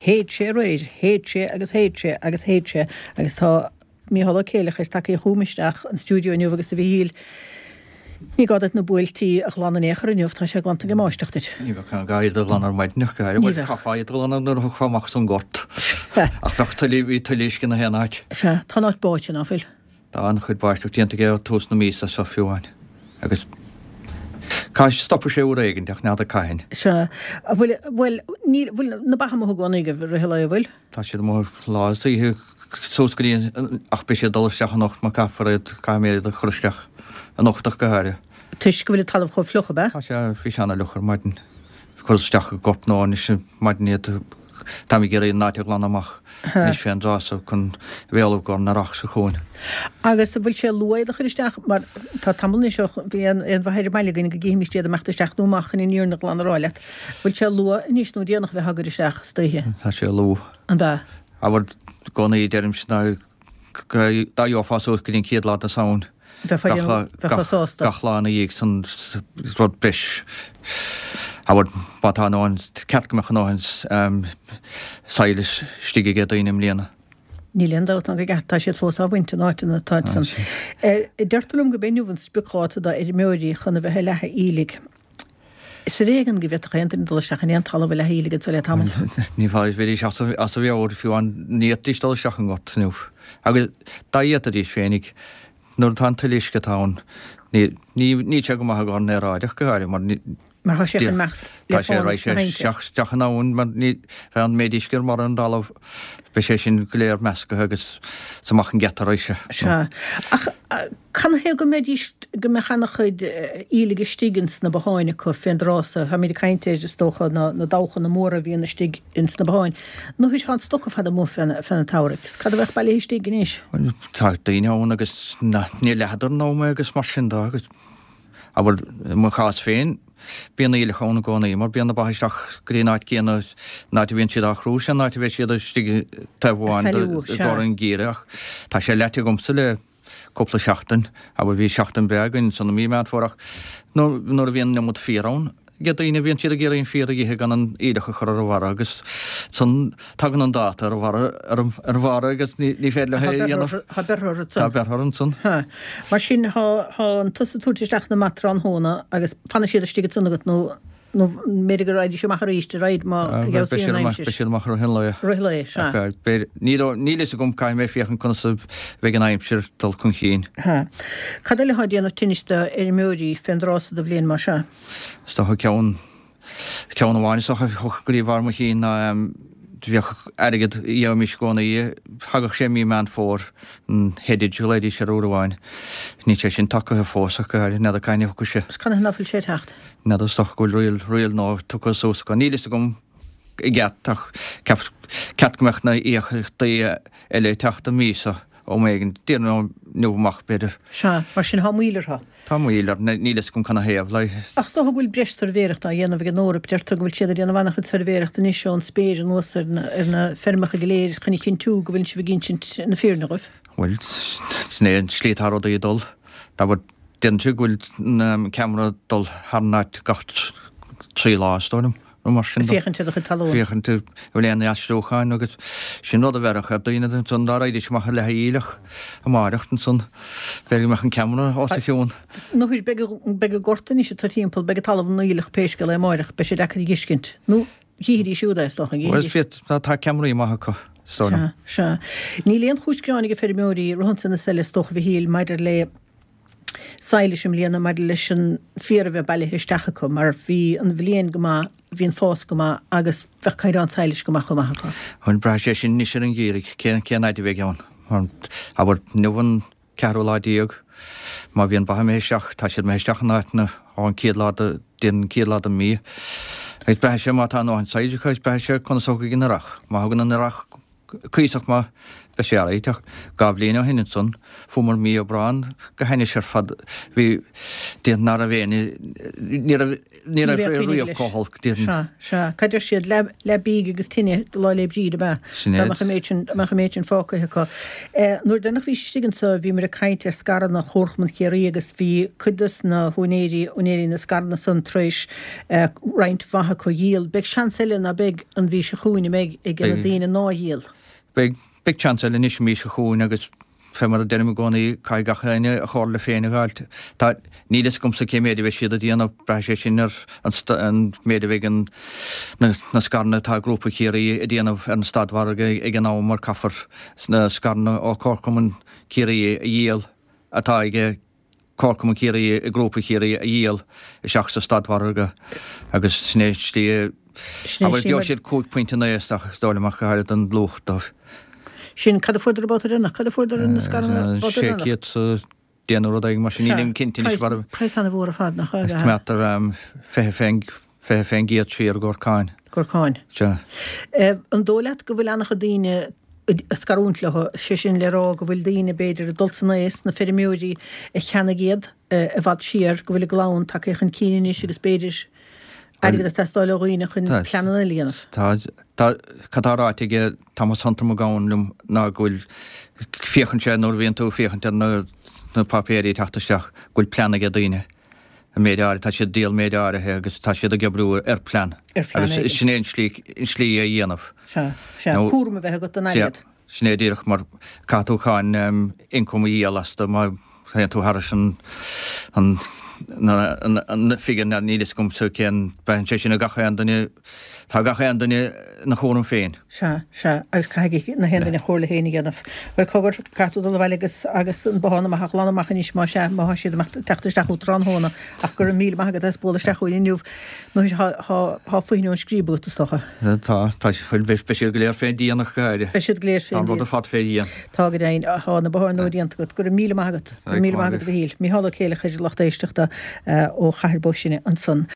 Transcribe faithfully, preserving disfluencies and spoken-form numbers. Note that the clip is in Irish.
héad sé réid, héad sé agus héad sé agus héad sé agus tá míhall céilech is take chuúmisteach an stúdio inniu agus a bhí híl. Ní gadat na builtí a glanna échar inniuh tá sé glanta go máisteachtaid. Ní bh gaiad a glannar maid nuchair, bhil chaáid glanna nar chuach san gort. Ach bheith talí í talíiscin na héanaid. Se tá náid báid an áfil. Tá an chuid báisteach tíanta gé tús na mísa sa fiúhain. Agus Cá stoppa sé úr éigen deach nád a caiin. Se bhfuil bhfuil bhfuil na bacha mo gonaige bhil bhfuil? Tá siad mór láí sóscaíon ach be sé dalteach an nacht má cafaid caiimiad a chruisteach an nachtach go háir. Tuis go bhfuil talamh chu flucha be? Tá sé fi anna luchar maidin chuisteach a gopnáin is maidníad tá gur í náteach lan amach níos fé an rása chun bhéalah gáin narach sa chuin. Agus bhfuil sé luad a chuisteach mar tá tamilní seo bhí an bhhéidir meile gine go géimiistíad a meachtasteach nóachchan in níornach lan ráileat. Bhfuil sé lua níos nó déanach bheith hagur isteach stuthe. Tá sé lu. An bheith? A bhar gona í deirm sná daíohású gurn céad lá a saoin. Gachlána dhéag san rud bris. A bhar batánáin ceatcaach náins sáilis stigige ge daoinem líana. Níléon dát an go gcearttá siad fós á bhainte náitina táid san. Deirtalm go béniuhann spiáta da idir méirí chuna bheith lethe ílig. Is régan go bheith chéantain dul seachan éon tal bhfuil híige sa le tam. Ní bháis bhí as a bheor fiúáin nítístal seachan got nuh. Agus daíad a dís fénig nuair tá talíisce tán ní te go maitha gáin néráideach go háir mar Mar ha sé mecht Tá sé rééis seachan áún mar ní an médíisgur mar an dalamh be sé sin goléir measca agus samachchan getaréise. Se. Ach can hé go médíist go mechanna chuid ílige stigins na beháinine chu fénrása, ha mí caiintéid stocha na dáchan na móra bhí na stig ins na beháin. nó hís há stocha fad mó fena táras. Cad bheith bailí stigin is? Tá daoineáin agus ní lehadar nóme agus mar sin dá agus a bhfuil mo chás féin bíanana íle chána gánaí, mar bíanana baisteach gréáid céanna náiti bhíonn siad a chrúis a náiti bheith siad stig tahháin an gíireach. Tá sé leite gomsa le cúpla seachtain a bhfuil bhí seachtain beagin sanna mí mead fórach nóair a bhíon nemod fíráin. Ge daoine bhíonn siad a géiríon fíra githe gan an éidecha chur ar bhhar agus san tagan an dáta ar bhhar agus ní féad le dhéanamh berthran san. Mar sin an tusa túirteach na matra an hóna agus fanna siad a stigad sanna go nó nó méidir go ráidir sem ríiste raid má beisiach hin le ní lei gom caiim mé fiochan chuna bheith an aimimsir dal chun chéin. Cad le háidíanana tiniste ar méí fénrása do bblion mar se? Sta ceann ceann bháin socha chugurí bhar mo chéin bhíoch agad íomís gcóna í thagach sé mí man fór an héidir leidí sé úháin. Ní sé sin takethe fósa go ned a caiine chu se. Can nafil sé techt? Ned stoch goil riil riil ná tu sósca. Nílis gom i gceach ceatmeach na íochttaí eile teachta mísa ó méigen déanú nuach beidir. Se mar sin há míiletha. Tá míile nílas gom chuna héamh lei. Ach sto bhfuil breis servéirecht a dhéanamh go nóra deirta bhfuil siad déanana bhana chud servéirecht a níos an spéir an nuas ar na fermacha go léir chunig cin tú go bhfuil si bh ginn na fearna goibh. Bhfuil sné an slíthráda í dul. Tá bhar dentre bhfuil camera dul hánáid gacht trí lástónam. Féchann a talún. Féchann tú bhfuil éana eastócháin agus sin rud a bheach ar daine san dá idir sem le íilech a máireachtan san beag meach an camera ása cheún. nó hís be gortain is a timppel be talamh na íilech péisce le máireach be sé de giscint. nó híirí siúda stocha gé. fi tá cameraí maitha stóna. Se. Ní léon chúsgránig go fermóí rohansan na selle stoch bhí híl maidir le Sailesim líana mar leis an fíor bheith bailile istecha go mar bhí an bhléon go hí an fás go agus bheith caiir an sailes go chu maitha. Chn bre sé sin níos an ggéirigh céan céanaidir bheith ann. A bhar nuhan ceúláidíog má bhíon ba méisteach tá siad méisteach náitna á an céad lá den céad lá a mí. Gus be sé má tá nó an saidir chuis be sé chuna socha gin narach, má thugan an narach cíach má be séaraíteach gablíon ó hinine son fumar mí ó brán go henne sé fad hí déan ná a bhéine ní a riomh cóhol se Caidir siad le bí agus tinine lá le bríd a méidin fácathe chu. Nuair denach bhí stigan sa bhí mar a caiint ar scaran na chórchman chéirí agus bhí chudas na húnéirí unéirí na scarna san tréis roint bhatha chu díal, beag seansaile na beag an bhí se chuúine méid ag gna daine náhíal. Big big chance le níos mí se chuún agus femar a denime gcónaí cai gachaine a cháir le féinna gáilt. Tá nílas gom sa cé méidir bheith siad a díanana breise sin ar an méidir bheith na scarna tá grúpa chéirí a díanamh an stadharga ag an ámar caffar na scarna ó córcuman chéirí a díal atá ige córcuman chéirí a grúpa chéirí a díal i seach sa stadharga agus snéis tí Aber jo sé cúd pointe naéisach stáleach go an blúchtach. Sin cad fuidir bot rinne, cad fuidir in na scarna sé ciad déanú ag mar sin cinnti war Preisna bhór a fad nach metar fé fé fé géad trí ar gcóáin. Gcóáin. An dóleat go bhfuil annach a daine scarúntlathe sé sin le rá go bhfuil daine beidir a dulsannéis na ferimiúí a cheanna géad a bhd siar go bhfuil glán take an cíine agus beidir Agus testáil roioine chun pleanana líanamh. Tá catáráige Thomas Hunter a gáinlumm ná ghfuil fiochan sé nó bhíon tú fiochan na papéirí tataisteach ghfuil pleanna a daine. A méidir tá sé díal méidirithe agus tá siad a gebrú ar plan. Agus sinné slí slí a dhéanamh. Se cuama bheith go an aad. Sné ddíireach mar catúcháin incom íalasta má tú har an an figan na nílis gom sa cén ben sé sin a gacha an danne tá gacha an danne na chóm féin. Se se agus caiigi na hen na chóla hénig ganmh. Well cogur catú do bhile agus agus an bhána a chlánaach níos má sé má siad tetaisteach ránhóna ach gur mí agad as bólasteach inniuh nó há faoinú an scríbút stocha. Tá tá fuil bh speisiú go léir féin díananach gaire. Be siad léir féin. An bud a fat fé dían. Tá go dain há na bhar nóíanta go gur mí agad mí agad bhíl. Mí hála chéile chuidir lechtéisteachta ó chairbó sinne an son.